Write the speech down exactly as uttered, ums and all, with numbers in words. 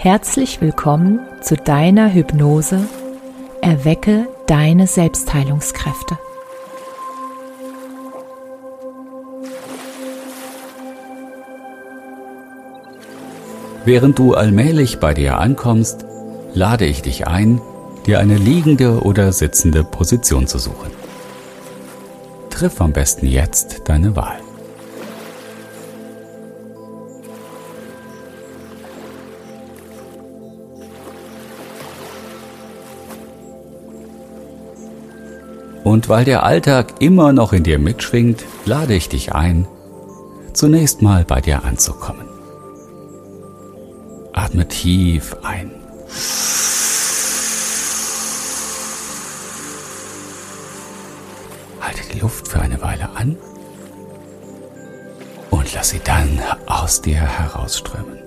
Herzlich willkommen zu deiner Hypnose Erwecke deine Selbstheilungskräfte. Während du allmählich bei dir ankommst, lade ich dich ein, dir eine liegende oder sitzende Position zu suchen. Triff am besten jetzt deine Wahl. Und weil der Alltag immer noch in dir mitschwingt, lade ich dich ein, zunächst mal bei dir anzukommen. Atme tief ein. Halte die Luft für eine Weile an und lass sie dann aus dir herausströmen.